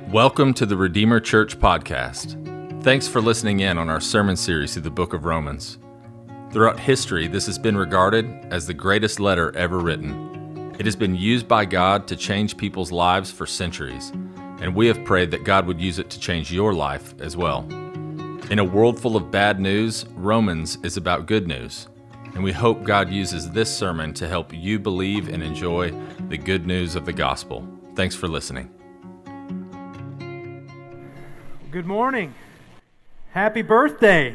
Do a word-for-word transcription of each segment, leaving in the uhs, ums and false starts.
Welcome to the Redeemer Church podcast. Thanks for listening in on our sermon series through the book of Romans. Throughout history, this has been regarded as the greatest letter ever written. It has been used by God to change people's lives for centuries, and we have prayed that God would use it to change your life as well. In a world full of bad news, Romans is about good news, and we hope God uses this sermon to help you believe and enjoy the good news of the gospel. Thanks for listening. Good morning. Happy birthday.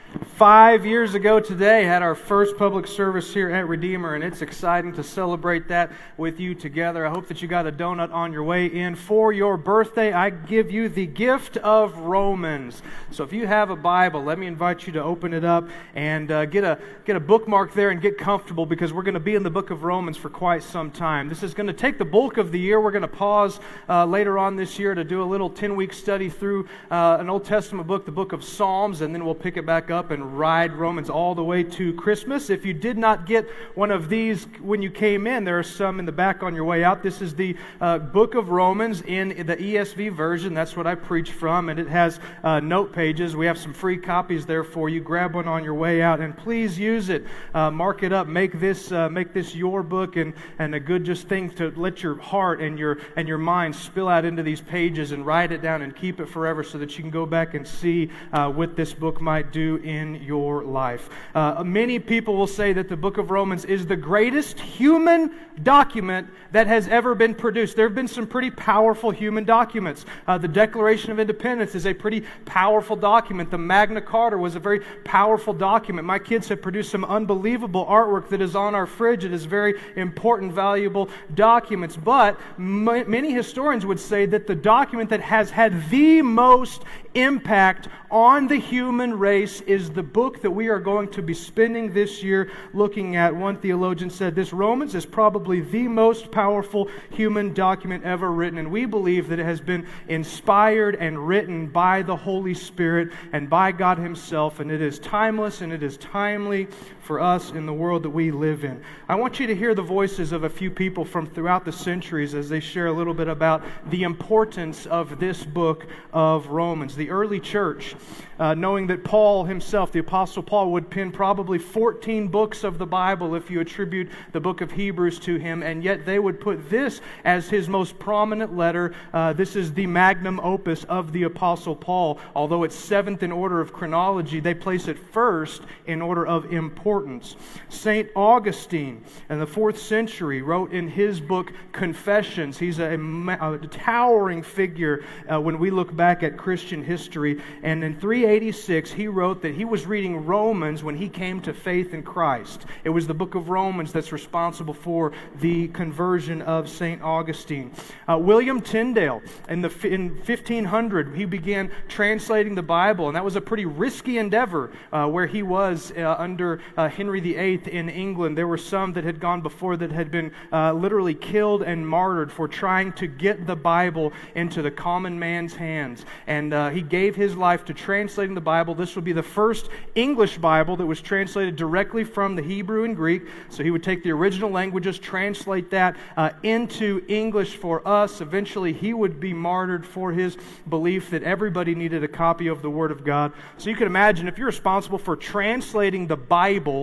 Five years ago today, had our first public service here at Redeemer, and it's exciting to celebrate that with you together. I hope that you got a donut on your way in. For your birthday, I give you the gift of Romans. So if you have a Bible, let me invite you to open it up and uh, get a get a bookmark there and get comfortable, because we're going to be in the book of Romans for quite some time. This is going to take the bulk of the year. We're going to pause uh, later on this year to do a little ten-week study through uh, an Old Testament book, the book of Psalms, and then we'll pick it back up and ride Romans all the way to Christmas. If you did not get one of these when you came in, there are some in the back on your way out. This is the uh, book of Romans in the E S V version. That's what I preach from, and it has uh, note pages. We have some free copies there for you. Grab one on your way out, and please use it. Uh, mark it up. Make this uh, make this your book, and, and a good just thing to let your heart and your and your mind spill out into these pages and write it down and keep it forever, so that you can go back and see uh, what this book might do in your life. Uh, many people will say that the book of Romans is the greatest human document that has ever been produced. There have been some pretty powerful human documents. Uh, the Declaration of Independence is a pretty powerful document. The Magna Carta was a very powerful document. My kids have produced some unbelievable artwork that is on our fridge. It is very important, valuable documents. But m- many historians would say that the document that has had the most impact on the human race is the book that we are going to be spending this year looking at. One theologian said this: Romans is probably the most powerful human document ever written, and we believe that it has been inspired and written by the Holy Spirit and by God Himself, and it is timeless and it is timely for us in the world that we live in. I want you to hear the voices of a few people from throughout the centuries as they share a little bit about the importance of this book of Romans. The early church, uh, knowing that Paul himself, the Apostle Paul, would pen probably fourteen books of the Bible if you attribute the book of Hebrews to him, and yet they would put this as his most prominent letter. Uh, this is the magnum opus of the Apostle Paul. Although it's seventh in order of chronology, they place it first in order of importance. Saint Augustine in the fourth century wrote in his book Confessions. He's a, a towering figure uh, when we look back at Christian history. And in three eighty-six, he wrote that he was reading Romans when he came to faith in Christ. It was the book of Romans that's responsible for the conversion of Saint Augustine. Uh, William Tyndale, in, the, in fifteen hundred, he began translating the Bible, and that was a pretty risky endeavor uh, where he was uh, under uh, Henry the Eighth in England. There were some that had gone before that had been uh, literally killed and martyred for trying to get the Bible into the common man's hands. And uh, he gave his life to translating the Bible. This would be the first English Bible that was translated directly from the Hebrew and Greek. So he would take the original languages, translate that uh, into English for us. Eventually he would be martyred for his belief that everybody needed a copy of the Word of God. So you can imagine, if you're responsible for translating the Bible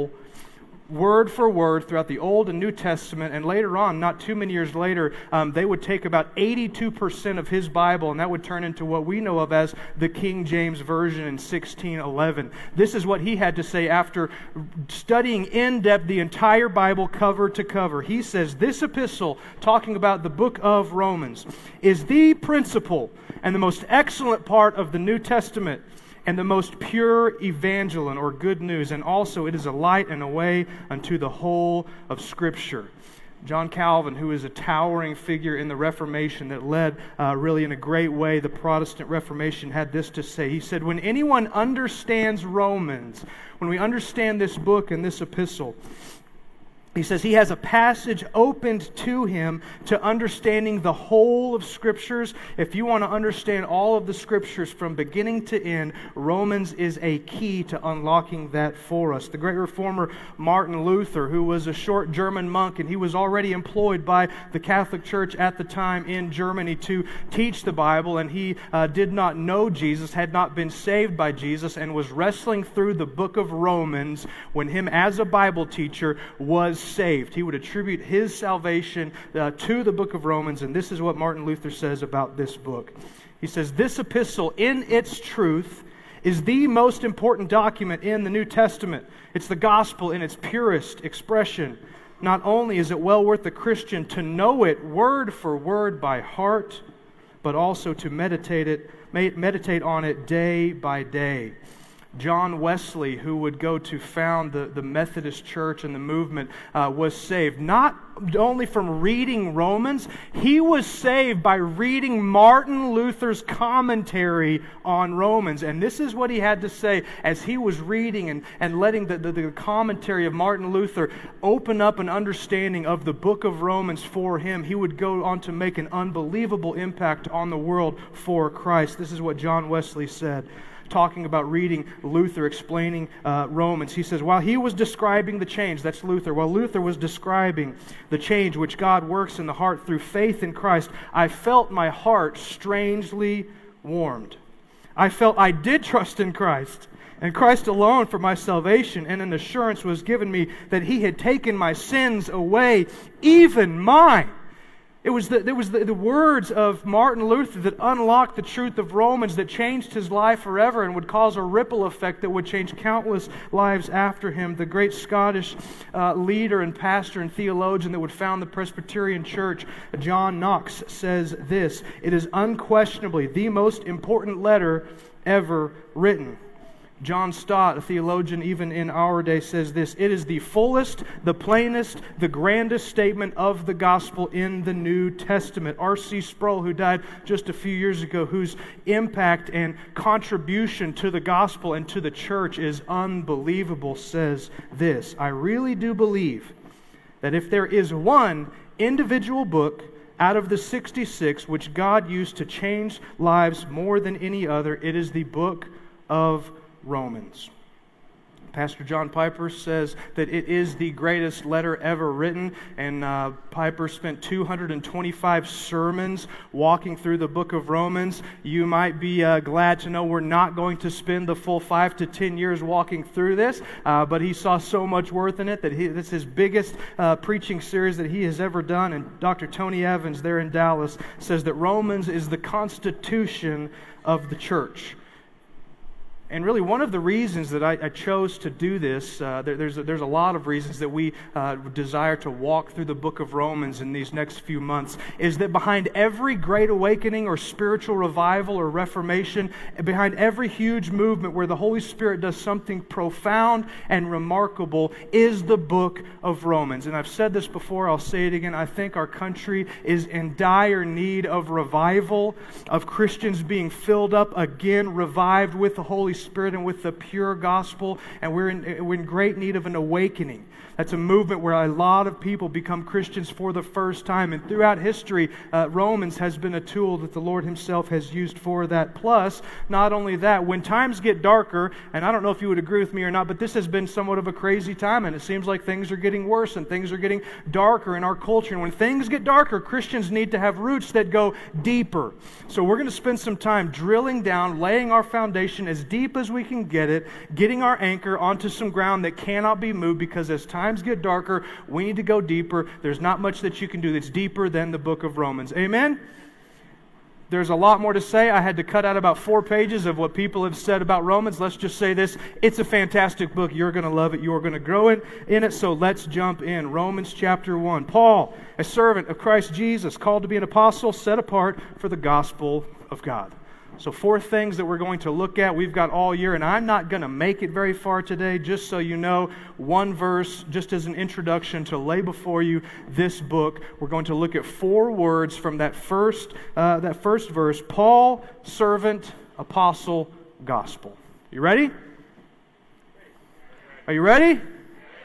word for word throughout the Old and New Testament, and later on, not too many years later, um, they would take about eighty-two percent of his Bible, and that would turn into what we know of as the King James Version in sixteen eleven. This is what he had to say after studying in depth the entire Bible cover to cover. He says, this epistle, talking about the book of Romans, is the principal and the most excellent part of the New Testament, and the most pure evangelon, or good news, and also it is a light and a way unto the whole of Scripture. John Calvin, who is a towering figure in the Reformation that led uh, really in a great way the Protestant Reformation, had this to say. He said, when anyone understands Romans, when we understand this book and this epistle, He says he has a passage opened to him to understanding the whole of Scriptures. If you want to understand all of the Scriptures from beginning to end, Romans is a key to unlocking that for us. The great reformer Martin Luther, who was a short German monk, and he was already employed by the Catholic Church at the time in Germany to teach the Bible, and he uh, did not know Jesus, had not been saved by Jesus, and was wrestling through the book of Romans when him as a Bible teacher was saved. He would attribute his salvation uh, to the book of Romans, and this is what Martin Luther says about this book. He says, "This epistle, in its truth, is the most important document in the New Testament. It's the gospel in its purest expression. Not only is it well worth the Christian to know it word for word by heart, but also to meditate it, meditate on it day by day." John Wesley, who would go to found the, the Methodist Church and the movement, uh, was saved not only from reading Romans, he was saved by reading Martin Luther's commentary on Romans. And this is what he had to say as he was reading and, and letting the, the, the commentary of Martin Luther open up an understanding of the book of Romans for him. He would go on to make an unbelievable impact on the world for Christ. This is what John Wesley said, talking about reading Luther explaining uh, Romans. He says, while he was describing the change, that's Luther, while Luther was describing the change which God works in the heart through faith in Christ, I felt my heart strangely warmed. I felt I did trust in Christ, and Christ alone for my salvation, and an assurance was given me that He had taken my sins away, even mine. It was, the, it was the, the words of Martin Luther that unlocked the truth of Romans, that changed his life forever and would cause a ripple effect that would change countless lives after him. The great Scottish uh, leader and pastor and theologian that would found the Presbyterian Church, John Knox, says this: "It is unquestionably the most important letter ever written." John Stott, a theologian even in our day, says this: "It is the fullest, the plainest, the grandest statement of the gospel in the New Testament." R C Sproul, who died just a few years ago, whose impact and contribution to the gospel and to the church is unbelievable, says this: "I really do believe that if there is one individual book out of the sixty-six which God used to change lives more than any other, it is the book of Romans." Pastor John Piper says that it is the greatest letter ever written, and uh, Piper spent two hundred twenty-five sermons walking through the book of Romans. You might be uh, glad to know we're not going to spend the full five to ten years walking through this, uh, but he saw so much worth in it that he, this is his biggest uh, preaching series that he has ever done. And Doctor Tony Evans there in Dallas says that Romans is the constitution of the church. And really, one of the reasons that I, I chose to do this, uh, there, there's, a, there's a lot of reasons that we uh, desire to walk through the book of Romans in these next few months, is that behind every great awakening or spiritual revival or reformation, behind every huge movement where the Holy Spirit does something profound and remarkable, is the book of Romans. And I've said this before, I'll say it again, I think our country is in dire need of revival, of Christians being filled up again, revived with the Holy Spirit and with the pure gospel, and we're in, we're in great need of an awakening. That's a movement where a lot of people become Christians for the first time, and throughout history, uh, Romans has been a tool that the Lord Himself has used for that. Plus, not only that, when times get darker, and I don't know if you would agree with me or not, but this has been somewhat of a crazy time, and it seems like things are getting worse and things are getting darker in our culture. And when things get darker, Christians need to have roots that go deeper. So we're going to spend some time drilling down, laying our foundation as deep as we can get it, getting our anchor onto some ground that cannot be moved, because as time Times get darker, we need to go deeper. There's not much that you can do that's deeper than the book of Romans. Amen? There's a lot more to say. I had to cut out about four pages of what people have said about Romans. Let's just say this: it's a fantastic book. You're going to love it. You're going to grow in, in it. So let's jump in. Romans chapter one. Paul, a servant of Christ Jesus, called to be an apostle, set apart for the gospel of God. So four things that we're going to look at. We've got all year, and I'm not going to make it very far today, just so you know. One verse, just as an introduction to lay before you this book. We're going to look at four words from that first, uh, that first verse. Paul, servant, apostle, gospel. You ready? Are you ready?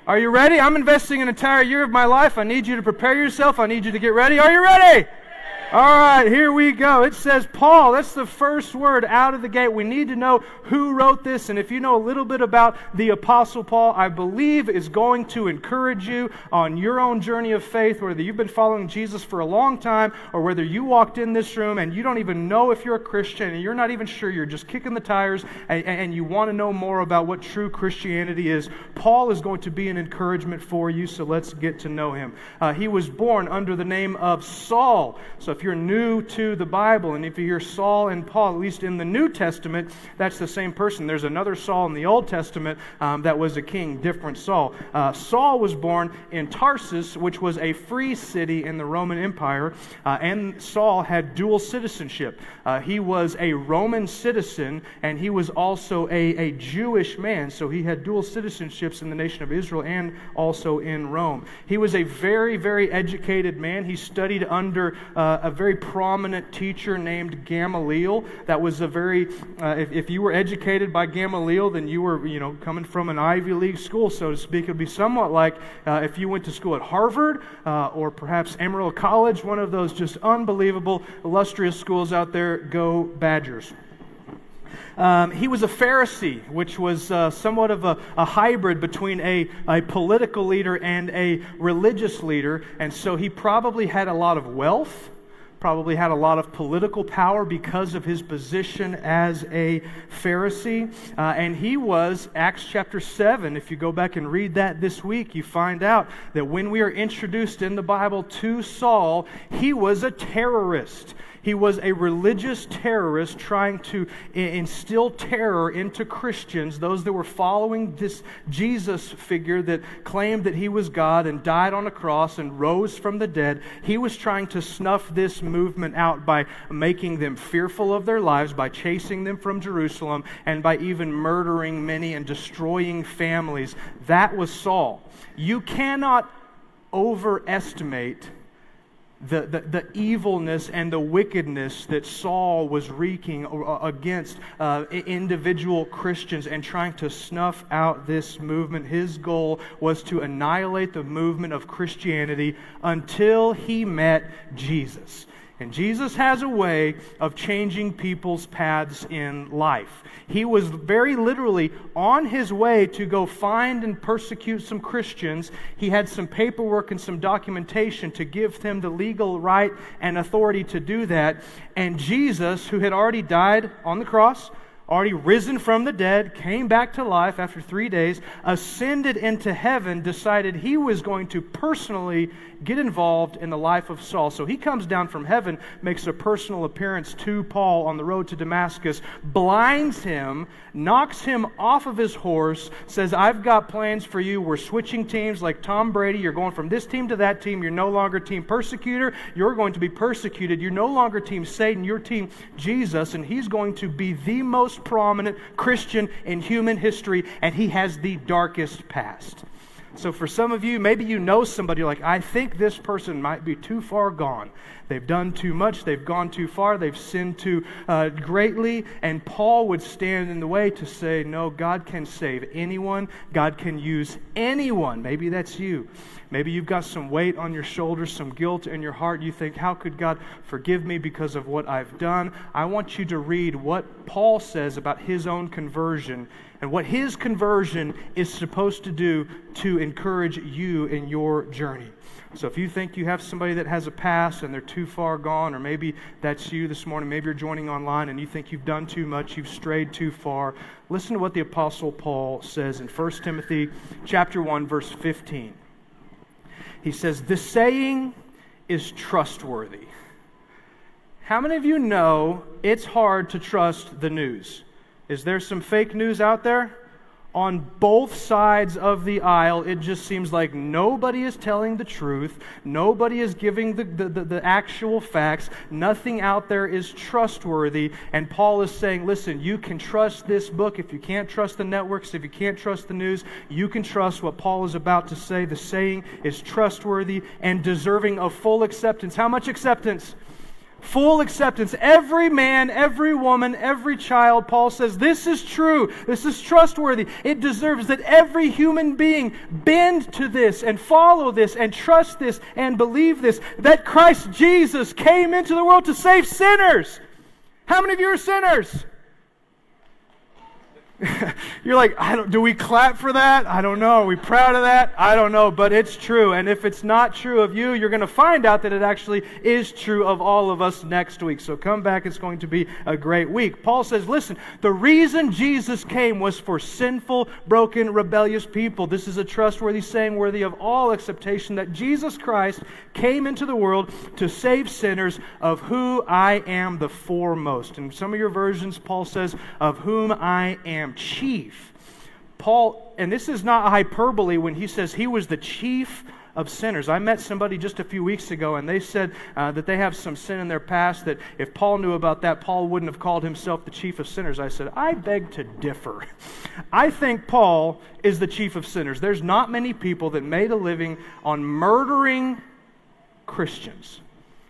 Are you ready? I'm investing an entire year of my life. I need you to prepare yourself. I need you to get ready. Are you ready? All right, here we go. It says Paul. That's the first word out of the gate. We need to know who wrote this, and if you know a little bit about the Apostle Paul, I believe is going to encourage you on your own journey of faith, whether you've been following Jesus for a long time or whether you walked in this room and you don't even know if you're a Christian and you're not even sure, you're just kicking the tires and, and you want to know more about what true Christianity is. Paul is going to be an encouragement for you, so let's get to know him. Uh, he was born under the name of Saul. So if you're new to the Bible, and if you hear Saul and Paul, at least in the New Testament, that's the same person. There's another Saul in the Old Testament um, that was a king, different Saul. Uh, Saul was born in Tarsus, which was a free city in the Roman Empire, uh, and Saul had dual citizenship. Uh, he was a Roman citizen, and he was also a, a Jewish man, so he had dual citizenships in the nation of Israel and also in Rome. He was a very, very educated man. He studied under uh, a very prominent teacher named Gamaliel. That was a very, uh, if, if you were educated by Gamaliel, then you were, you know, coming from an Ivy League school, so to speak. It would be somewhat like uh, if you went to school at Harvard uh, or perhaps Amarillo College, one of those just unbelievable, illustrious schools out there. Go Badgers. Um, he was a Pharisee, which was uh, somewhat of a, a hybrid between a, a political leader and a religious leader, and so he probably had a lot of wealth, probably had a lot of political power because of his position as a Pharisee. Uh, and he was, Acts chapter seven, if you go back and read that this week, you find out that when we are introduced in the Bible to Saul, he was a terrorist. He was a religious terrorist trying to instill terror into Christians, those that were following this Jesus figure that claimed that he was God and died on a cross and rose from the dead. He was trying to snuff this movement out by making them fearful of their lives, by chasing them from Jerusalem, and by even murdering many and destroying families. That was Saul. You cannot overestimate The, the, the evilness and the wickedness that Saul was wreaking against uh, individual Christians and trying to snuff out this movement. His goal was to annihilate the movement of Christianity until he met Jesus. And Jesus has a way of changing people's paths in life. He was very literally on his way to go find and persecute some Christians. He had some paperwork and some documentation to give them the legal right and authority to do that. And Jesus, who had already died on the cross, already risen from the dead, came back to life after three days, ascended into heaven, decided he was going to personally get involved in the life of Saul. So he comes down from heaven, makes a personal appearance to Paul on the road to Damascus, blinds him, knocks him off of his horse, says, I've got plans for you. We're switching teams like Tom Brady. You're going from this team to that team. You're no longer team persecutor. You're going to be persecuted. You're no longer team Satan. You're team Jesus, and he's going to be the most prominent Christian in human history, and he has the darkest past. So for some of you, maybe you know somebody, like, I think this person might be too far gone. They've done too much. They've gone too far. They've sinned too uh, greatly. And Paul would stand in the way to say, no, God can save anyone. God can use anyone. Maybe that's you. Maybe you've got some weight on your shoulders, some guilt in your heart. You think, how could God forgive me because of what I've done? I want you to read what Paul says about his own conversion and what his conversion is supposed to do to encourage you in your journey. So if you think you have somebody that has a past and they're too far gone, or maybe that's you this morning, maybe you're joining online and you think you've done too much, you've strayed too far, listen to what the Apostle Paul says in First Timothy chapter one, verse fifteen. He says, "The saying is trustworthy." How many of you know it's hard to trust the news? Is there some fake news out there? On both sides of the aisle, it just seems like nobody is telling the truth. Nobody is giving the, the, the, the actual facts. Nothing out there is trustworthy. And Paul is saying, listen, you can trust this book. If you can't trust the networks, if you can't trust the news, you can trust what Paul is about to say. The saying is trustworthy and deserving of full acceptance. How much acceptance? Full acceptance. Every man, every woman, every child, Paul says, this is true. This is trustworthy. It deserves that every human being bend to this and follow this and trust this and believe this, that Christ Jesus came into the world to save sinners. How many of you are sinners? You're like, I don't, do we clap for that? I don't know. Are we proud of that? I don't know, but it's true. And if it's not true of you, you're going to find out that it actually is true of all of us next week. So come back. It's going to be a great week. Paul says, listen, the reason Jesus came was for sinful, broken, rebellious people. This is a trustworthy saying worthy of all acceptation, that Jesus Christ came into the world to save sinners, of who I am the foremost. In some of your versions, Paul says, of whom I am chief. Paul, and this is not hyperbole when he says he was the chief of sinners. I met somebody just a few weeks ago, and they said uh, that they have some sin in their past, that if Paul knew about that, Paul wouldn't have called himself the chief of sinners. I said, I beg to differ. I think Paul is the chief of sinners. There's not many people that made a living on murdering Christians.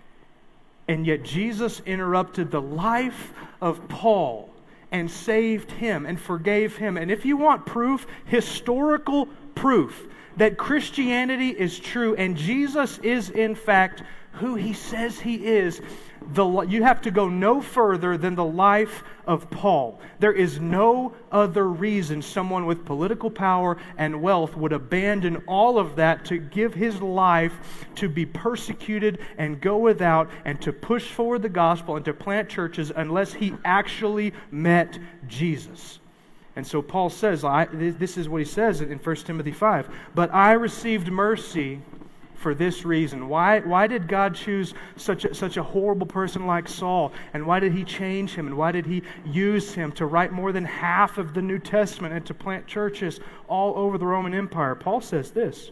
And yet Jesus interrupted the life of Paul and saved him and forgave him. And if you want proof, historical proof, that Christianity is true and Jesus is in fact who He says He is, the, you have to go no further than the life of Paul. There is no other reason someone with political power and wealth would abandon all of that to give his life to be persecuted and go without and to push forward the gospel and to plant churches unless he actually met Jesus. And so Paul says, I, this is what he says in First Timothy five, but I received mercy for this reason. Why, why did God choose such a, such a horrible person like Saul? And why did He change him? And why did He use him to write more than half of the New Testament and to plant churches all over the Roman Empire? Paul says this,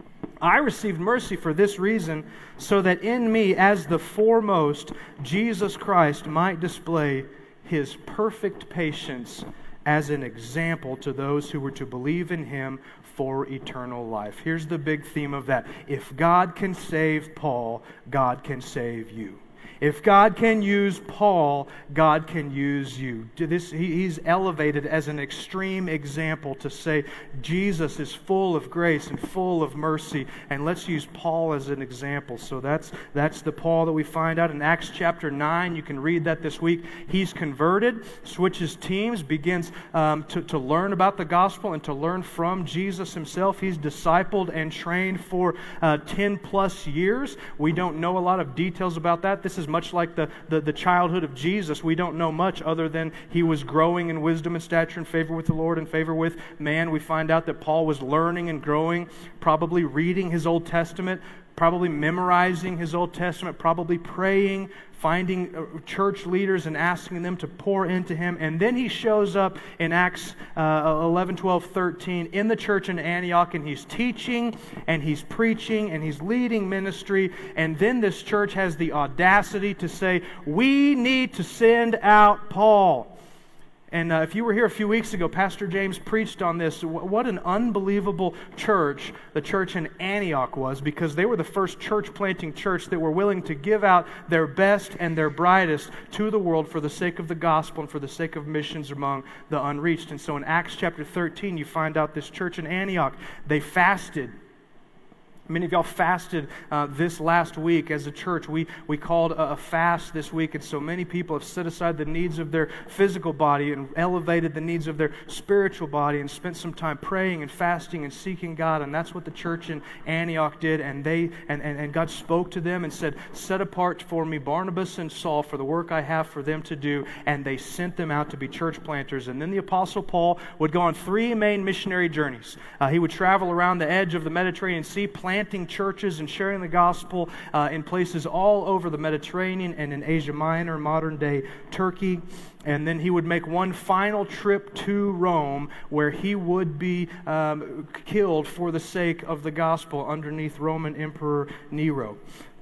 I received mercy for this reason, so that in me, as the foremost, Jesus Christ might display His perfect patience as an example to those who were to believe in Him for eternal life. Here's the big theme of that. If God can save Paul, God can save you. If God can use Paul, God can use you. This, he, he's elevated as an extreme example to say Jesus is full of grace and full of mercy, and let's use Paul as an example. So that's that's the Paul that we find out in Acts chapter nine. You can read that this week. He's converted, switches teams, begins um, to, to learn about the gospel and to learn from Jesus Himself. He's discipled and trained for uh, ten plus years. We don't know a lot of details about that. This is much like the, the, the childhood of Jesus. We don't know much other than he was growing in wisdom and stature and favor with the Lord and favor with man. We find out that Paul was learning and growing, probably reading his Old Testament, probably memorizing his Old Testament, probably praying, finding church leaders and asking them to pour into him. And then he shows up in Acts uh, eleven, twelve, thirteen in the church in Antioch, and he's teaching and he's preaching and he's leading ministry. And then this church has the audacity to say, we need to send out Paul. And uh, if you were here a few weeks ago, Pastor James preached on this. What an unbelievable church the church in Antioch was, because they were the first church planting church that were willing to give out their best and their brightest to the world for the sake of the gospel and for the sake of missions among the unreached. And so in Acts chapter thirteen, you find out this church in Antioch, they fasted. Many of y'all fasted uh, this last week as a church. We we called a, a fast this week, and so many people have set aside the needs of their physical body and elevated the needs of their spiritual body and spent some time praying and fasting and seeking God. And that's what the church in Antioch did. And they and, and, and God spoke to them and said, set apart for me Barnabas and Saul for the work I have for them to do. And they sent them out to be church planters. And then the Apostle Paul would go on three main missionary journeys. Uh, he would travel around the edge of the Mediterranean Sea, planting churches and sharing the gospel uh, in places all over the Mediterranean and in Asia Minor, modern-day Turkey. And then he would make one final trip to Rome, where he would be um, killed for the sake of the gospel underneath Roman Emperor Nero.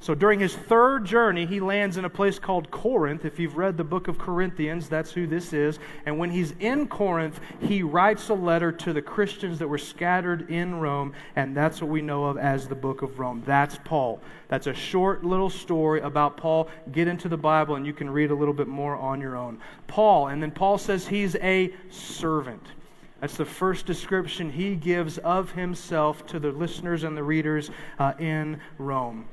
So during his third journey, he lands in a place called Corinth. If you've read the book of Corinthians, that's who this is. And when he's in Corinth, he writes a letter to the Christians that were scattered in Rome, and that's what we know of as the book of Rome. That's Paul. That's a short little story about Paul. Get into the Bible, and you can read a little bit more on your own. Paul, and then Paul says he's a servant. That's the first description he gives of himself to the listeners and the readers uh, in Rome.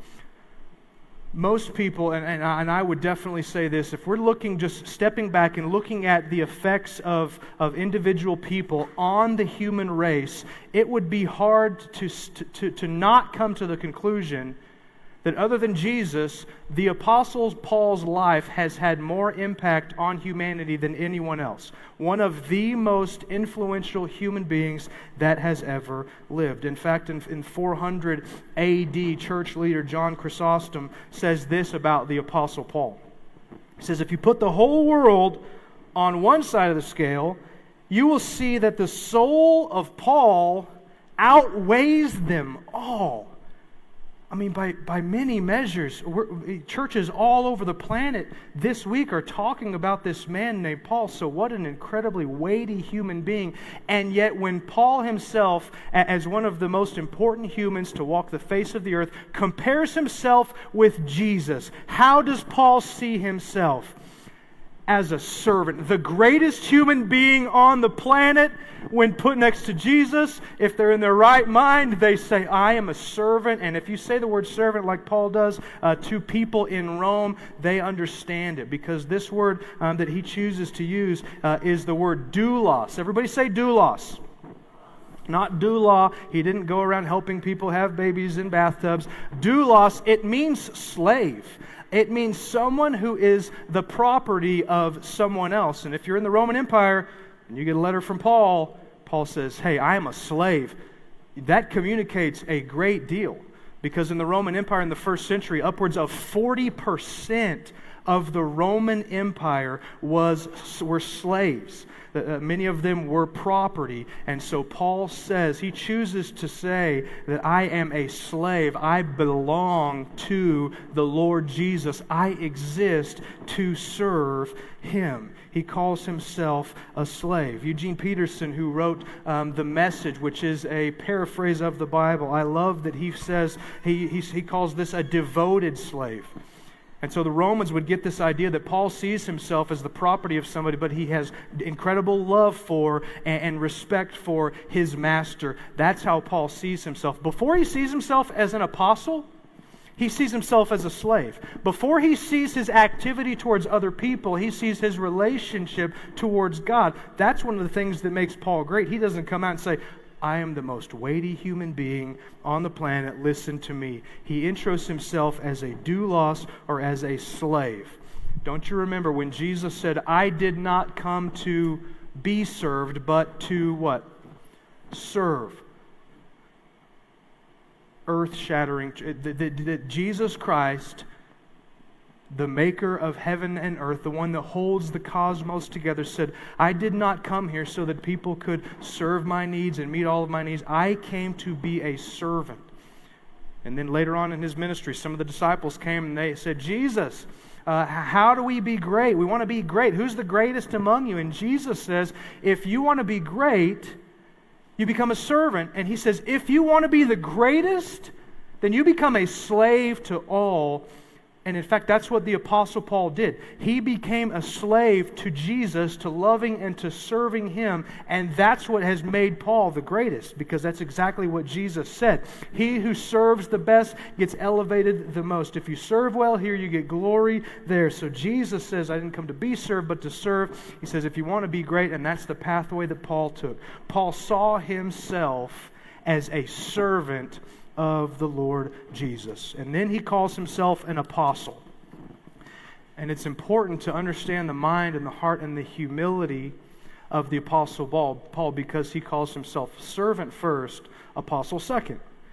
Most people, and, and, and I would definitely say this, if we're looking, just stepping back and looking at the effects of, of individual people on the human race, it would be hard to, to, to not come to the conclusion that other than Jesus, the Apostle Paul's life has had more impact on humanity than anyone else. One of the most influential human beings that has ever lived. In fact, in, in four hundred A D, church leader John Chrysostom says this about the Apostle Paul. He says, if you put the whole world on one side of the scale, you will see that the soul of Paul outweighs them all. I mean, by, by many measures, we're, churches all over the planet this week are talking about this man named Paul. So what an incredibly weighty human being. And yet when Paul himself, as one of the most important humans to walk the face of the earth, compares himself with Jesus, how does Paul see himself? As a servant. The greatest human being on the planet, when put next to Jesus, if they're in their right mind, they say, I am a servant. And if you say the word servant like Paul does uh, to people in Rome, they understand it. Because this word um, that he chooses to use uh, is the word doulos. Everybody say doulos. Not doula. He didn't go around helping people have babies in bathtubs. Doulos, it means slave. It means someone who is the property of someone else. And if you're in the Roman Empire and you get a letter from Paul, Paul says, hey, I am a slave. That communicates a great deal. Because in the Roman Empire in the first century, upwards of forty percent of the Roman Empire was were slaves. Uh, many of them were property. And so Paul says, he chooses to say that I am a slave. I belong to the Lord Jesus. I exist to serve Him. He calls himself a slave. Eugene Peterson, who wrote um, The Message, which is a paraphrase of the Bible, I love that he says, he, he, he calls this a devoted slave. And so the Romans would get this idea that Paul sees himself as the property of somebody, but he has incredible love for and, and respect for his master. That's how Paul sees himself. Before he sees himself as an apostle, he sees himself as a slave. Before he sees his activity towards other people, he sees his relationship towards God. That's one of the things that makes Paul great. He doesn't come out and say, I am the most weighty human being on the planet. Listen to me. He intros himself as a doulos or as a slave. Don't you remember when Jesus said, I did not come to be served, but to what? Serve. Earth-shattering. That Jesus Christ, the maker of heaven and earth, the one that holds the cosmos together, said, I did not come here so that people could serve my needs and meet all of my needs. I came to be a servant. And then later on in his ministry, some of the disciples came and they said, Jesus, uh, how do we be great? We want to be great. Who's the greatest among you? And Jesus says, if you want to be great, you become a servant. And he says, if you want to be the greatest, then you become a slave to all. And in fact, that's what the Apostle Paul did. He became a slave to Jesus, to loving and to serving Him. And that's what has made Paul the greatest, because that's exactly what Jesus said. He who serves the best gets elevated the most. If you serve well here, you get glory there. So Jesus says, I didn't come to be served, but to serve. He says, if you want to be great, and that's the pathway that Paul took. Paul saw himself as a servant of the Lord Jesus. And then he calls himself an apostle. And it's important to understand the mind and the heart and the humility of the Apostle Paul, because he calls himself servant first, apostle second.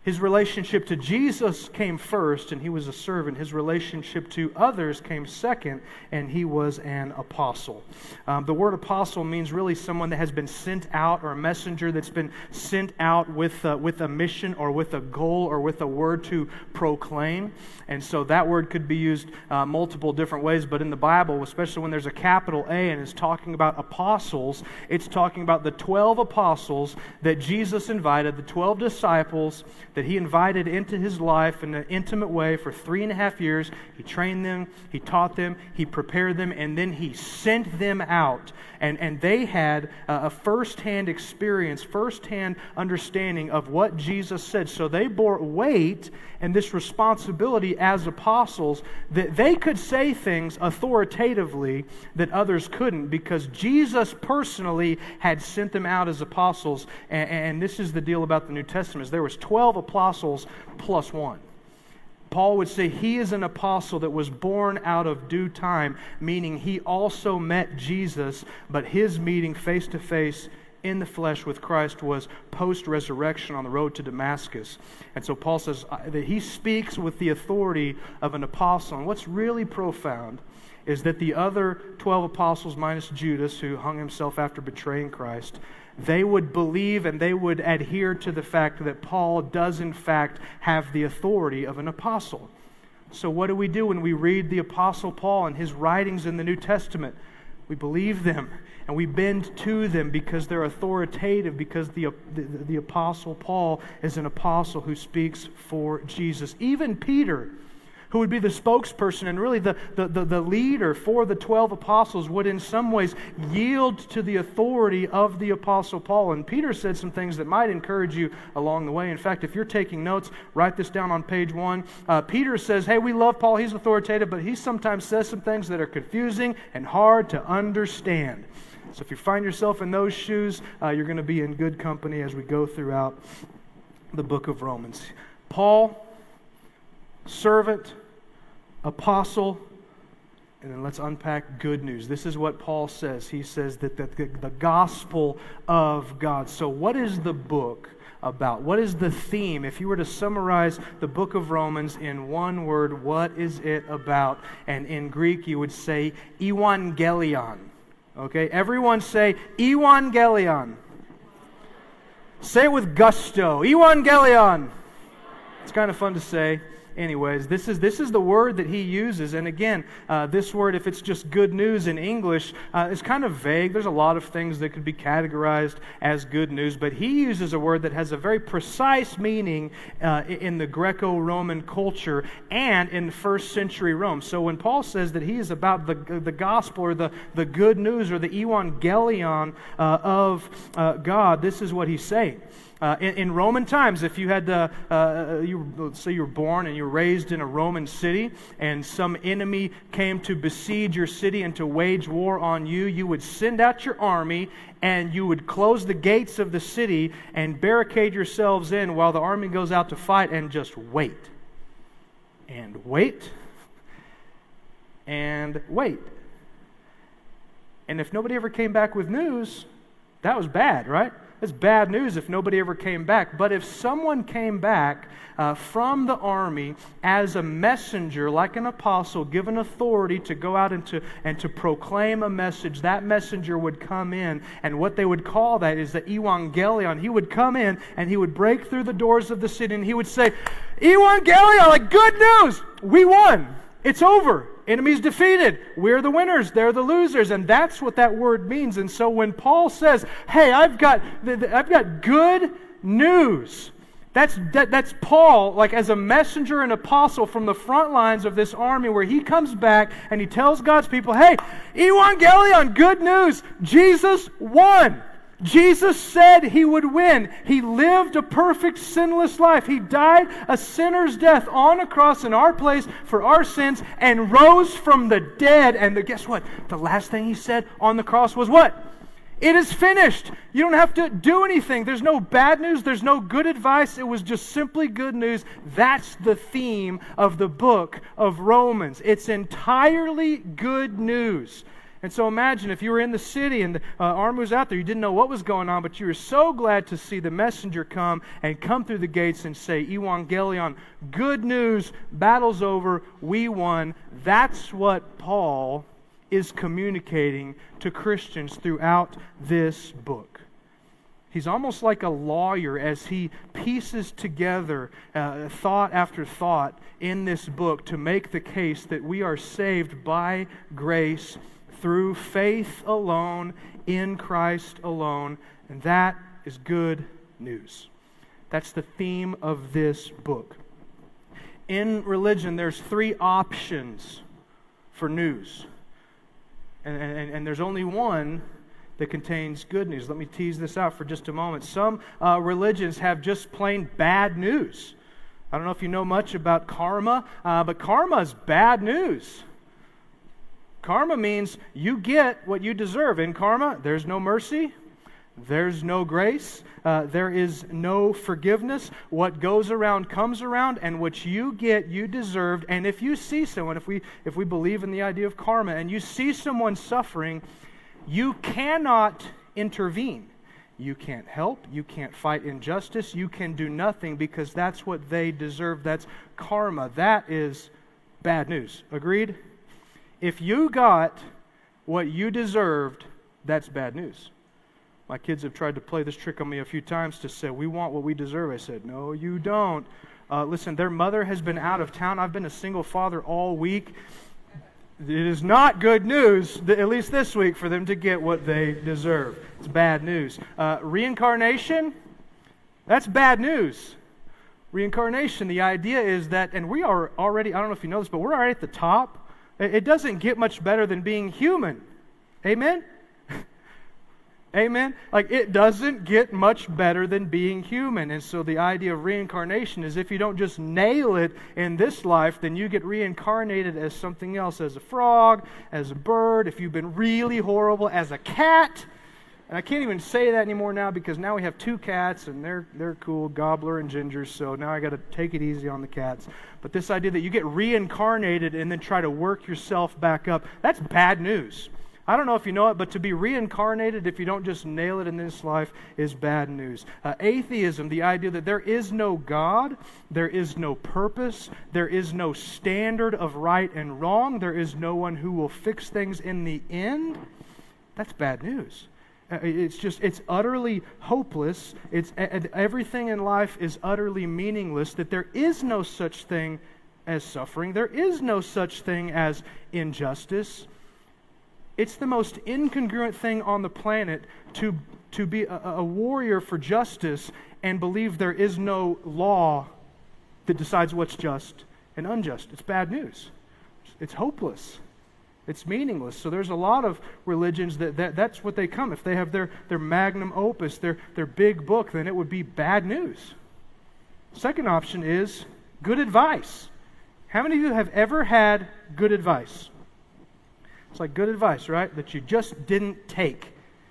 His relationship to Jesus came first, and he was a servant. His relationship to others came second, and he was an apostle. Um, the word apostle means really someone that has been sent out, or a messenger that's been sent out with, uh, with a mission or with a goal or with a word to proclaim. And so that word could be used uh, multiple different ways, but in the Bible, especially when there's a capital A and it's talking about apostles, it's talking about the twelve apostles that Jesus invited, the twelve disciples that he invited into his life in an intimate way for three and a half years. He trained them, he taught them, he prepared them, and then he sent them out. And, and they had uh, a first-hand experience, first-hand understanding of what Jesus said. So they bore weight and this responsibility as apostles that they could say things authoritatively that others couldn't, because Jesus personally had sent them out as apostles. And, and this is the deal about the New Testament, is there was twelve apostles plus one. Paul would say he is an apostle that was born out of due time, meaning he also met Jesus, but his meeting face-to-face in the flesh with Christ was post-resurrection on the road to Damascus. And so Paul says that he speaks with the authority of an apostle. And what's really profound is that the other twelve apostles, minus Judas, who hung himself after betraying Christ, they would believe and they would adhere to the fact that Paul does in fact have the authority of an apostle. So what do we do when we read the Apostle Paul and his writings in the New Testament? We believe them and we bend to them because they're authoritative, because the, the, the Apostle Paul is an apostle who speaks for Jesus. Even Peter, who would be the spokesperson and really the, the, the, the leader for the twelve apostles, would in some ways yield to the authority of the Apostle Paul. And Peter said some things that might encourage you along the way. In fact, if you're taking notes, write this down on page one. Uh, Peter says, hey, we love Paul, he's authoritative, but he sometimes says some things that are confusing and hard to understand. So if you find yourself in those shoes, uh, you're going to be in good company as we go throughout the book of Romans. Paul, servant, apostle, and then let's unpack good news. This is what Paul says. He says that the, the, the gospel of God. So what is the book about? What is the theme? If you were to summarize the book of Romans in one word, what is it about? And in Greek you would say evangelion. Okay, everyone say evangelion. Say it with gusto. Evangelion. It's kind of fun to say. Anyways, this is this is the word that he uses. And again, uh, this word, if it's just good news in English, uh, is kind of vague. There's a lot of things that could be categorized as good news. But he uses a word that has a very precise meaning uh, in the Greco-Roman culture and in first century Rome. So when Paul says that he is about the, the gospel or the, the good news or the evangelion uh, of uh, God, this is what he's saying. Uh, in, in Roman times, if you had to, uh, you, let's say you were born and you were raised in a Roman city, and some enemy came to besiege your city and to wage war on you, you would send out your army and you would close the gates of the city and barricade yourselves in while the army goes out to fight and just wait. And wait. And wait. And if nobody ever came back with news, that was bad, right? It's bad news if nobody ever came back. But if someone came back uh, from the army as a messenger, like an apostle, given authority to go out and to, and to proclaim a message, that messenger would come in. And what they would call that is the evangelion. He would come in and he would break through the doors of the city and he would say, evangelion, like good news, we won. It's over. Enemies defeated. We're the winners. They're the losers. And that's what that word means. And so when Paul says, hey, I've got I've got good news, that's that, that's Paul, like as a messenger and apostle from the front lines of this army, where he comes back and he tells God's people, hey, evangelion, good news, Jesus won. Jesus said he would win. He lived a perfect, sinless life. He died a sinner's death on a cross in our place for our sins and rose from the dead. And the, guess what? The last thing he said on the cross was what? It is finished. You don't have to do anything. There's no bad news. There's no good advice. It was just simply good news. That's the theme of the book of Romans. It's entirely good news. And so imagine if you were in the city and the uh, army was out there, you didn't know what was going on, but you were so glad to see the messenger come and come through the gates and say, Evangelion, good news, battle's over, we won. That's what Paul is communicating to Christians throughout this book. He's almost like a lawyer as he pieces together uh, thought after thought in this book to make the case that we are saved by grace through faith alone, in Christ alone, and that is good news. That's the theme of this book. In religion, there's three options for news, and, and, and there's only one that contains good news. Let me tease this out for just a moment. Some uh, religions have just plain bad news. I don't know if you know much about karma, uh, but karma is bad news. Karma means you get what you deserve. In karma, there's no mercy, there's no grace, uh, there is no forgiveness. What goes around comes around, and what you get, you deserved. And if you see someone, if we if we believe in the idea of karma, and you see someone suffering, you cannot intervene. You can't help. You can't fight injustice. You can do nothing because that's what they deserve. That's karma. That is bad news. Agreed? If you got what you deserved, that's bad news. My kids have tried to play this trick on me a few times to say, we want what we deserve. I said, no, you don't. Uh, listen, their mother has been out of town. I've been a single father all week. It is not good news, at least this week, for them to get what they deserve. It's bad news. Uh, reincarnation, that's bad news. Reincarnation, the idea is that, and we are already, I don't know if you know this, but we're already at the top. It doesn't get much better than being human. Amen? Amen? Like, it doesn't get much better than being human. And so the idea of reincarnation is if you don't just nail it in this life, then you get reincarnated as something else, as a frog, as a bird, if you've been really horrible, as a cat. And I can't even say that anymore now because now we have two cats and they're they're cool, Gobbler and Ginger, so now I got to take it easy on the cats. But this idea that you get reincarnated and then try to work yourself back up, that's bad news. I don't know if you know it, but to be reincarnated, if you don't just nail it in this life, is bad news. Uh, atheism, the idea that there is no God, there is no purpose, there is no standard of right and wrong, there is no one who will fix things in the end, that's bad news. It's just, it's utterly hopeless. It's everything in life is utterly meaningless, that there is no such thing as suffering. There is no such thing as injustice. It's the most incongruent thing on the planet to, to be a, a warrior for justice and believe there is no law that decides what's just and unjust. It's bad news. It's hopeless. It's meaningless. So there's a lot of religions that, that that's what they come. If they have their, their magnum opus, their, their big book, then it would be bad news. Second option is good advice. How many of you have ever had good advice? It's like good advice, right? That you just didn't take.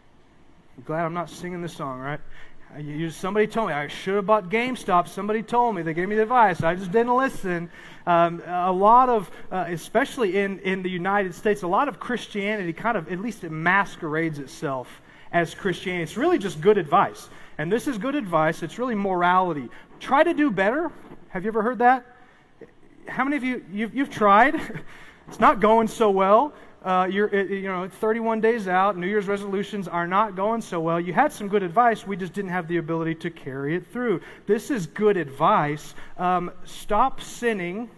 I'm glad I'm not singing this song, right? You, somebody told me I should have bought GameStop. Somebody told me. They gave me the advice. I just didn't listen. Um, a lot of, uh, especially in, in the United States, a lot of Christianity kind of, at least it masquerades itself as Christianity. It's really just good advice. And this is good advice. It's really morality. Try to do better. Have you ever heard that? How many of you, you've, you've tried? It's not going so well. Uh, you're, you know, thirty-one days out, New Year's resolutions are not going so well. You had some good advice, we just didn't have the ability to carry it through. This is good advice. Um, stop sinning,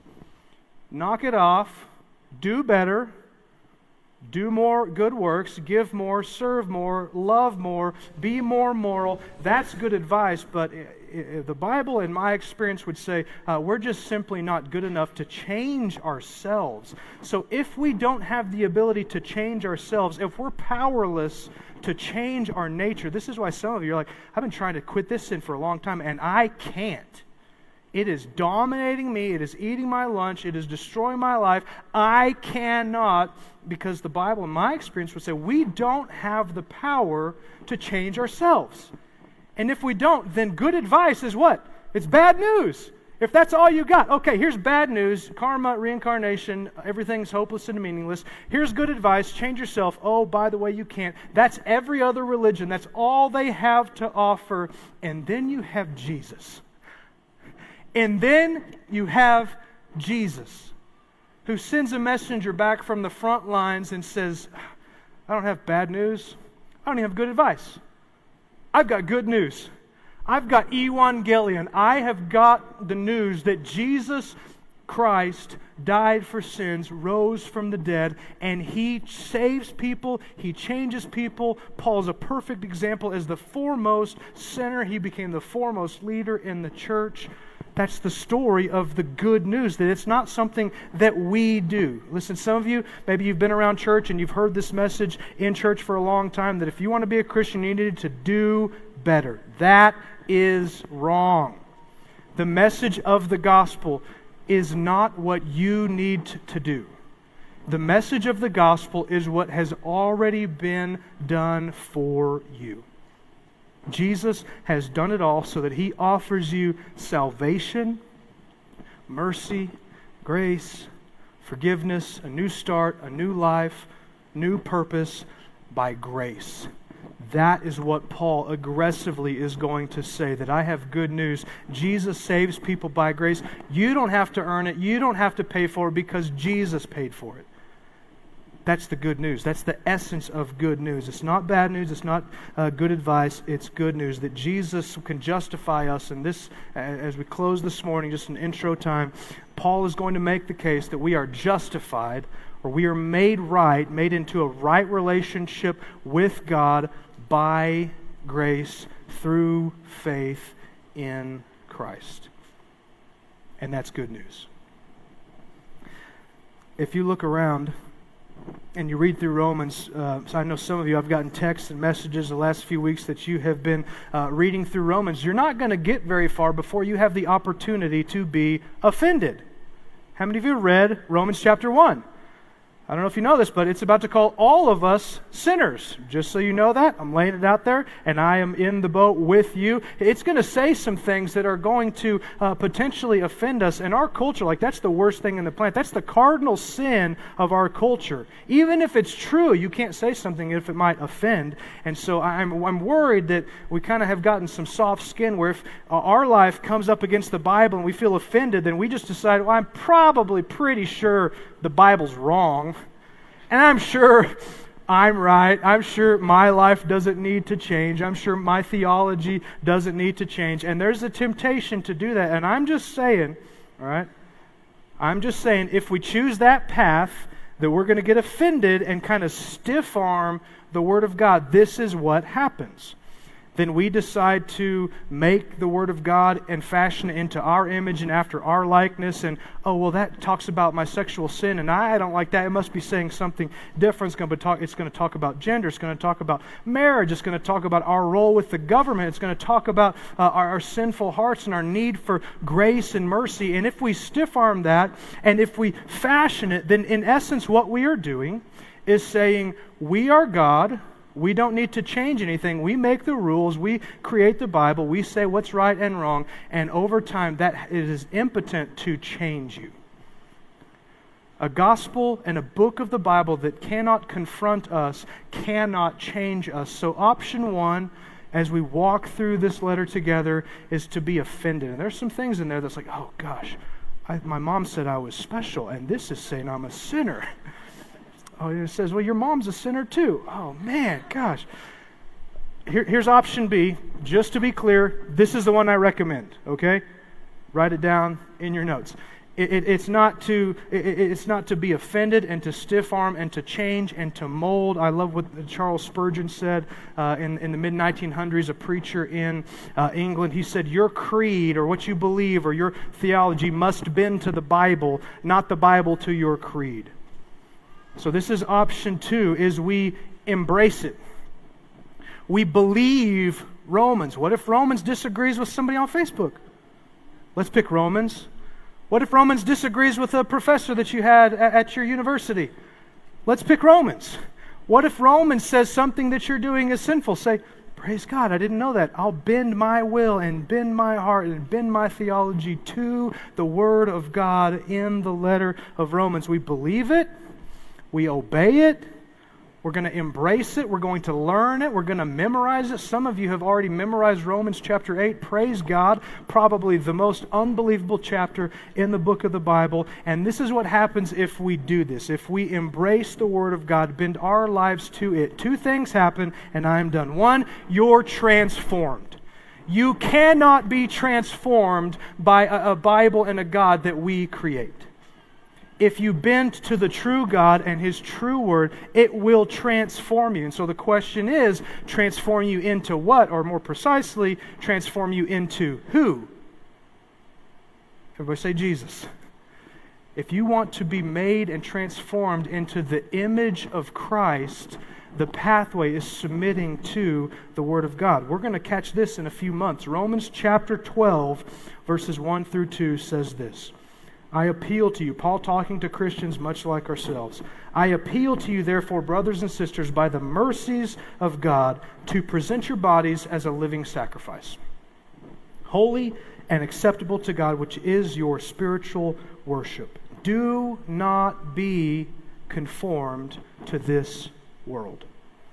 knock it off, do better, do more good works, give more, serve more, love more, be more moral. That's good advice, but the Bible, in my experience, would say uh, we're just simply not good enough to change ourselves. So if we don't have the ability to change ourselves, if we're powerless to change our nature, this is why some of you are like, I've been trying to quit this sin for a long time, and I can't. It is dominating me. It is eating my lunch. It is destroying my life. I cannot, because the Bible, in my experience, would say we don't have the power to change ourselves. And if we don't, then good advice is what? It's bad news. If that's all you got, okay, here's bad news, karma, reincarnation, everything's hopeless and meaningless. Here's good advice, change yourself. Oh, by the way, you can't. That's every other religion. That's all they have to offer. And then you have Jesus. And then you have Jesus, who sends a messenger back from the front lines and says, I don't have bad news. I don't even have good advice. I've got good news. I've got Evangelion. I have got the news that Jesus Christ died for sins, rose from the dead, and He saves people, He changes people. Paul's a perfect example. As the foremost sinner, he became the foremost leader in the church. That's the story of the good news, that it's not something that we do. Listen, some of you, maybe you've been around church and you've heard this message in church for a long time, that if you want to be a Christian, you need to do better. That is wrong. The message of the gospel is not what you need to do. The message of the gospel is what has already been done for you. Jesus has done it all so that He offers you salvation, mercy, grace, forgiveness, a new start, a new life, new purpose by grace. That is what Paul aggressively is going to say, that I have good news. Jesus saves people by grace. You don't have to earn it. You don't have to pay for it because Jesus paid for it. That's the good news. That's the essence of good news. It's not bad news. It's not uh, good advice. It's good news that Jesus can justify us. And this, as we close this morning, just an intro time, Paul is going to make the case that we are justified, or we are made right, made into a right relationship with God by grace through faith in Christ. And that's good news. If you look around and you read through Romans, uh, so I know some of you, I've gotten texts and messages the last few weeks that you have been uh, reading through Romans. You're not going to get very far before you have the opportunity to be offended. How many of you read Romans chapter one? I don't know if you know this, but it's about to call all of us sinners. Just so you know that, I'm laying it out there, and I am in the boat with you. It's going to say some things that are going to uh, potentially offend us. In our culture, like that's the worst thing in the planet. That's the cardinal sin of our culture. Even if it's true, you can't say something if it might offend. And so I'm, I'm worried that we kind of have gotten some soft skin where if uh, our life comes up against the Bible and we feel offended, then we just decide, well, I'm probably pretty sure the Bible's wrong. And I'm sure I'm right. I'm sure my life doesn't need to change. I'm sure my theology doesn't need to change. And there's a temptation to do that. And I'm just saying, all right, I'm just saying if we choose that path, that we're going to get offended and kind of stiff-arm the Word of God. This is what happens. Then we decide to make the Word of God and fashion it into our image and after our likeness. And, oh, well, that talks about my sexual sin, and I don't like that. It must be saying something different. It's going to talk, it's going to talk about gender. It's going to talk about marriage. It's going to talk about our role with the government. It's going to talk about uh, our, our sinful hearts and our need for grace and mercy. And if we stiff-arm that, and if we fashion it, then in essence what we are doing is saying, we are God. We don't need to change anything. We make the rules. We create the Bible. We say what's right and wrong. And over time, that it is impotent to change you. A gospel and a book of the Bible that cannot confront us cannot change us. So option one, as we walk through this letter together, is to be offended. And there's some things in there that's like, oh gosh, I, my mom said I was special, and this is saying I'm a sinner. Oh, it says, well, your mom's a sinner too. Oh, man, gosh. Here, here's option B. Just to be clear, this is the one I recommend, okay? Write it down in your notes. It, it, it's not to it, it's not to be offended and to stiff-arm and to change and to mold. I love what Charles Spurgeon said uh, in, in the mid nineteen hundreds, a preacher in uh, England. He said, your creed or what you believe or your theology must bend to the Bible, not the Bible to your creed. So this is option two, is we embrace it. We believe Romans. What if Romans disagrees with somebody on Facebook? Let's pick Romans. What if Romans disagrees with a professor that you had at your university? Let's pick Romans. What if Romans says something that you're doing is sinful? Say, Praise God, I didn't know that. I'll bend my will and bend my heart and bend my theology to the Word of God in the letter of Romans. We believe it. We obey it. We're going to embrace it. We're going to learn it. We're going to memorize it. Some of you have already memorized Romans chapter eight. Praise God. Probably the most unbelievable chapter in the book of the Bible. And this is what happens if we do this. If we embrace the Word of God, bend our lives to it. Two things happen, and I am done. One, you're transformed. You cannot be transformed by a, a Bible and a God that we create. If you bend to the true God and His true Word, it will transform you. And so the question is, transform you into what? Or more precisely, transform you into who? Everybody say Jesus. If you want to be made and transformed into the image of Christ, the pathway is submitting to the Word of God. We're going to catch this in a few months. Romans chapter twelve, verses one through two says this. I appeal to you, Paul talking to Christians much like ourselves. I appeal to you, therefore, brothers and sisters, by the mercies of God, to present your bodies as a living sacrifice, holy and acceptable to God, which is your spiritual worship. Do not be conformed to this world.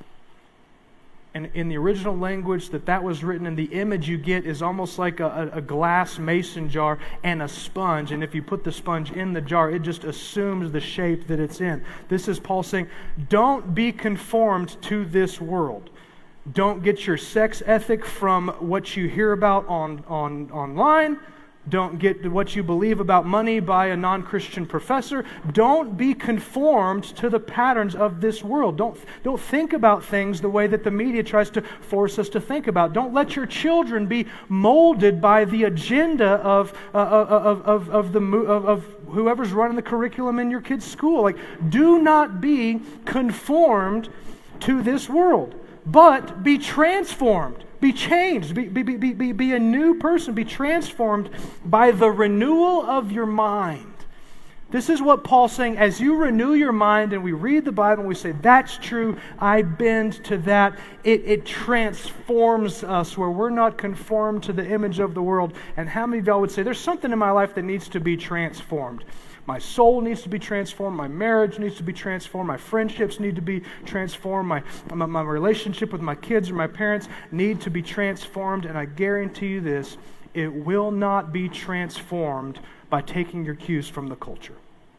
And in the original language that that was written in, the image you get is almost like a, a glass mason jar and a sponge. And if you put the sponge in the jar, it just assumes the shape that it's in. This is Paul saying, don't be conformed to this world. Don't get your sex ethic from what you hear about on, on online. Don't get what you believe about money by a non-Christian professor. Don't be conformed to the patterns of this world. Don't, don't think about things the way that the media tries to force us to think about. Don't let your children be molded by the agenda of, uh, of, of, of, the, of, of whoever's running the curriculum in your kid's school. Like, do not be conformed to this world, but be transformed. Be changed. Be, be, be, be, be a new person. Be transformed by the renewal of your mind. This is what Paul's saying. As you renew your mind and we read the Bible and we say, that's true, I bend to that, it, it transforms us where we're not conformed to the image of the world. And how many of y'all would say, there's something in my life that needs to be transformed? My soul needs to be transformed. My marriage needs to be transformed. My friendships need to be transformed. My, my, my relationship with my kids or my parents need to be transformed. And I guarantee you this, it will not be transformed by taking your cues from the culture.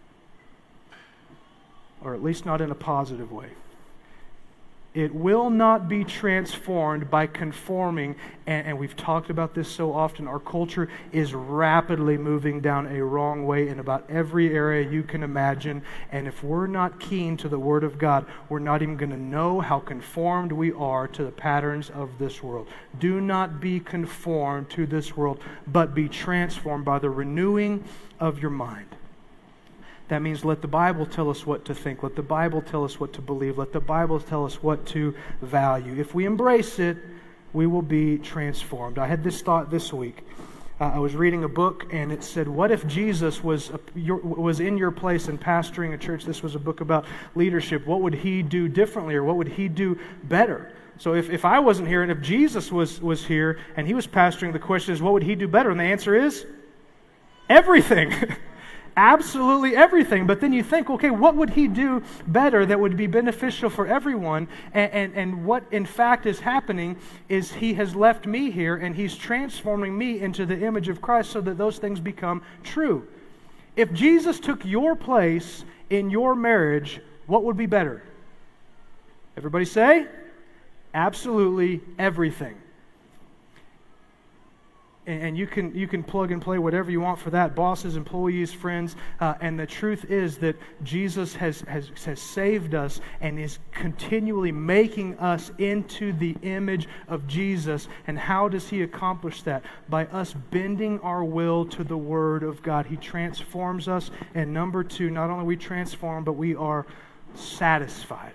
Or at least not in a positive way. It will not be transformed by conforming, and, and we've talked about this so often. Our culture is rapidly moving down a wrong way in about every area you can imagine, and if we're not keen to the Word of God, we're not even going to know how conformed we are to the patterns of this world. Do not be conformed to this world, but be transformed by the renewing of your mind. That means let the Bible tell us what to think. Let the Bible tell us what to believe. Let the Bible tell us what to value. If we embrace it, we will be transformed. I had this thought this week. Uh, I was reading a book and it said, what if Jesus was a, your, was in your place and pastoring a church? This was a book about leadership. What would He do differently, or what would He do better? So if, if I wasn't here and if Jesus was, was here and He was pastoring, the question is, what would He do better? And the answer is everything. Absolutely everything. But then you think, okay, what would He do better that would be beneficial for everyone? And, and, and what in fact is happening is He has left me here and He's transforming me into the image of Christ so that those things become true. If Jesus took your place in your marriage, what would be better? Everybody say? Absolutely everything. And you can you can plug and play whatever you want for that, bosses, employees, friends. Uh, and the truth is that Jesus has, has, has saved us and is continually making us into the image of Jesus. And how does He accomplish that? By us bending our will to the Word of God. He transforms us. And number two, not only are we transformed, but we are satisfied.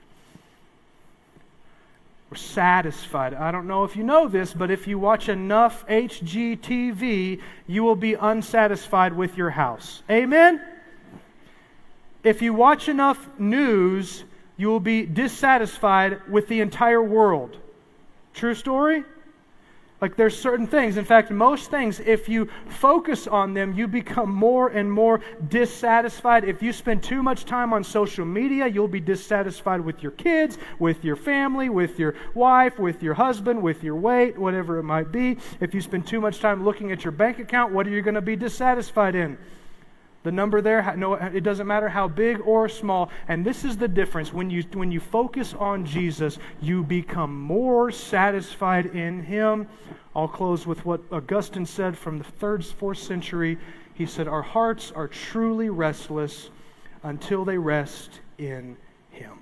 We're satisfied. I don't know if you know this, but if you watch enough H G T V, you will be unsatisfied with your house. Amen? If you watch enough news, you will be dissatisfied with the entire world. True story? Like there's certain things, in fact, most things, if you focus on them, you become more and more dissatisfied. If you spend too much time on social media, you'll be dissatisfied with your kids, with your family, with your wife, with your husband, with your weight, whatever it might be. If you spend too much time looking at your bank account, what are you going to be dissatisfied in? The number there, no, it doesn't matter how big or small. And this is the difference. When you when you focus on Jesus, you become more satisfied in Him. I'll close with what Augustine said from the third, fourth century. He said, "Our hearts are truly restless until they rest in Him."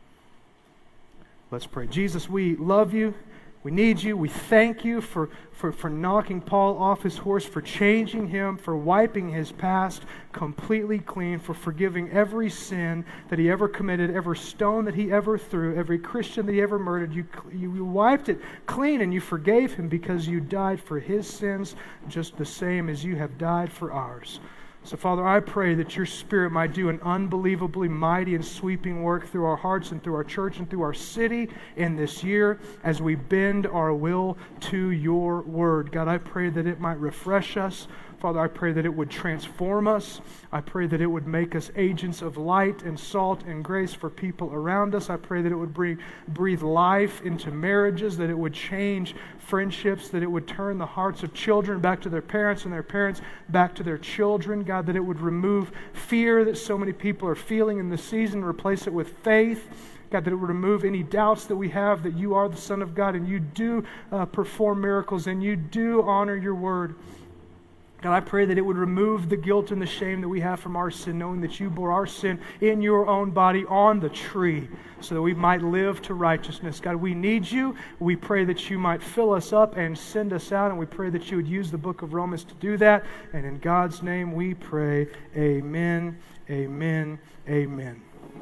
Let's pray. Jesus, we love You. We need You. We thank You for, for, for knocking Paul off his horse, for changing him, for wiping his past completely clean, for forgiving every sin that he ever committed, every stone that he ever threw, every Christian that he ever murdered. You, you, you wiped it clean and You forgave him because You died for his sins just the same as You have died for ours. So, Father, I pray that Your Spirit might do an unbelievably mighty and sweeping work through our hearts and through our church and through our city in this year as we bend our will to Your Word. God, I pray that it might refresh us. Father, I pray that it would transform us. I pray that it would make us agents of light and salt and grace for people around us. I pray that it would bring, breathe life into marriages, that it would change friendships, that it would turn the hearts of children back to their parents and their parents back to their children. God, that it would remove fear that so many people are feeling in this season, replace it with faith. God, that it would remove any doubts that we have that You are the Son of God and You do uh, perform miracles and You do honor Your word. God, I pray that it would remove the guilt and the shame that we have from our sin, knowing that You bore our sin in Your own body on the tree so that we might live to righteousness. God, we need You. We pray that You might fill us up and send us out, and we pray that You would use the book of Romans to do that. And in God's name we pray, amen, amen, amen.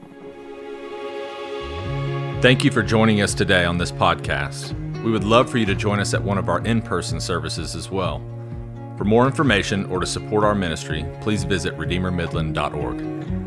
Thank you for joining us today on this podcast. We would love for you to join us at one of our in-person services as well. For more information or to support our ministry, please visit redeemer midland dot org.